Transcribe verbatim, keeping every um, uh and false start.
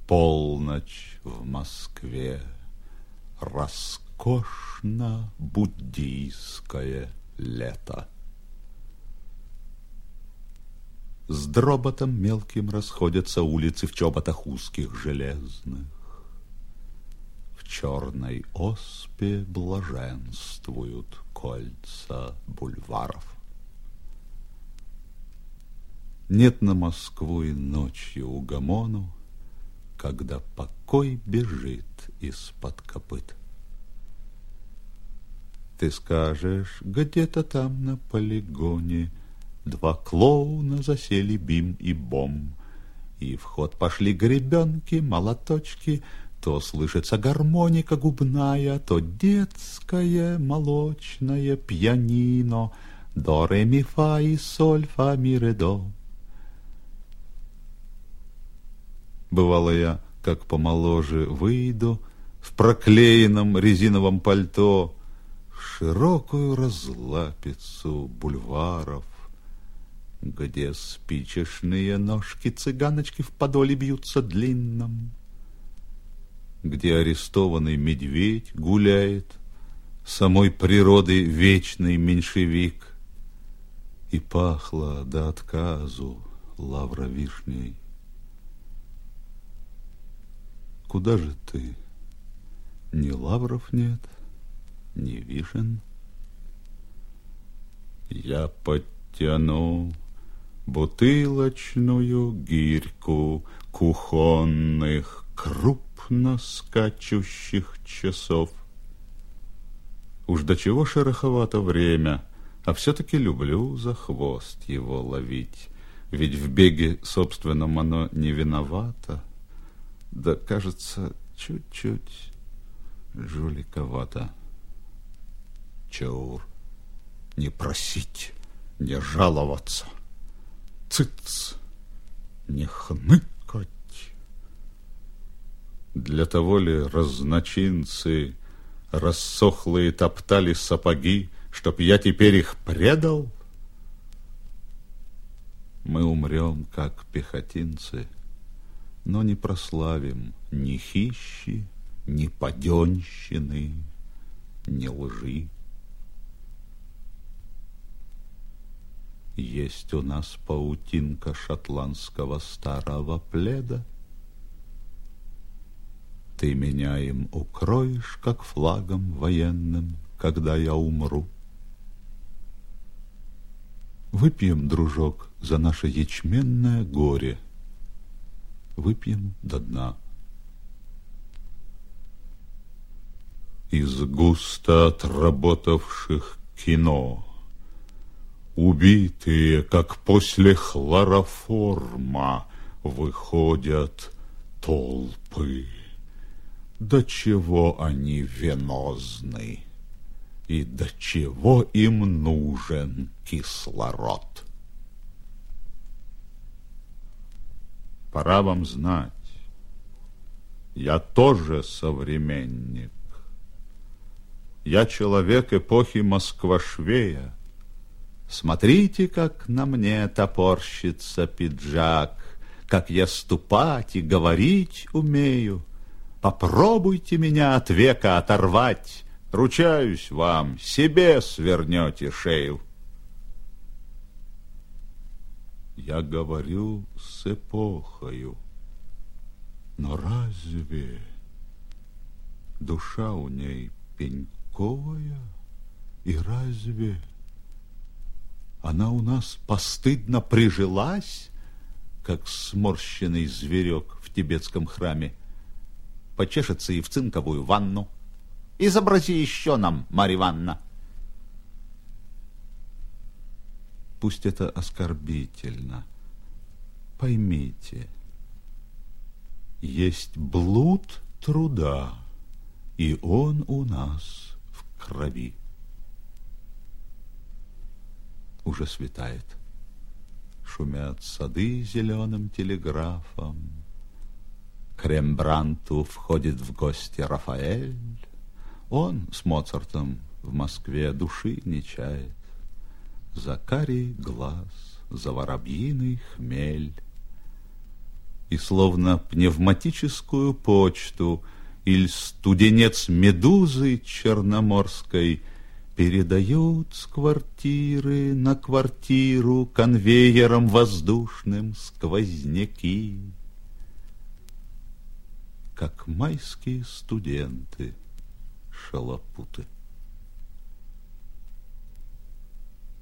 Полночь в Москве, роскошно буддийское лето. С дроботом мелким расходятся улицы в чоботах узких железных. В черной оспе блаженствуют кольца бульваров. Нет на Москву и ночью угомону, когда покой бежит из-под копыт. Ты скажешь, где-то там на полигоне два клоуна засели бим и бом, и в ход пошли гребенки, молоточки, то слышится гармоника губная, то детское молочное пианино, до, ре, ми, фа и соль, фа, ми, ре, до. Бывало я, как помоложе, выйду в проклеенном резиновом пальто в широкую разлапицу бульваров, где спичечные ножки цыганочки в подоле бьются длинном, где арестованный медведь гуляет, самой природы вечный меньшевик, и пахло до отказу лавровишней. Куда же ты? Ни лавров нет, ни вишен. Я подтяну бутылочную гирьку кухонных крупно скачущих часов. Уж до чего шероховато время, а все-таки люблю за хвост его ловить, ведь в беге собственном оно не виновато. Да, кажется, чуть-чуть жуликовато. Чаур, не просить, не жаловаться. Цыц, не хныкать. Для того ли разночинцы рассохлые топтали сапоги, чтоб я теперь их предал? Мы умрем, как пехотинцы, но не прославим ни хищи, ни паденщины, ни лжи. Есть у нас паутинка шотландского старого пледа. Ты меня им укроешь, как флагом военным, когда я умру. Выпьем, дружок, за наше ячменное горе. Выпьем до дна. Из густо отработавших кино, убитые, как после хлороформа, выходят толпы. До чего они венозны, и до чего им нужен кислород. Пора вам знать, я тоже современник. Я человек эпохи Москва-Швея. Смотрите, как на мне топорщится пиджак, как я ступать и говорить умею. Попробуйте меня от века оторвать, ручаюсь вам, себе свернете шею. Я говорю с эпохою, но разве душа у ней пеньковая? И разве она у нас постыдно прижилась, как сморщенный зверек в тибетском храме? Почешется и в цинковую ванну. Изобрази еще нам, Марья Ивановна. Пусть это оскорбительно. Поймите, есть блуд труда, и он у нас в крови. Уже светает. Шумят сады зеленым телеграфом. К Рембрандту входит в гости Рафаэль. Он с Моцартом в Москве души не чает. За карий глаз, за воробьиный хмель. И словно пневматическую почту или студенец медузы черноморской передают с квартиры на квартиру конвейером воздушным сквозняки, как майские студенты шалопуты.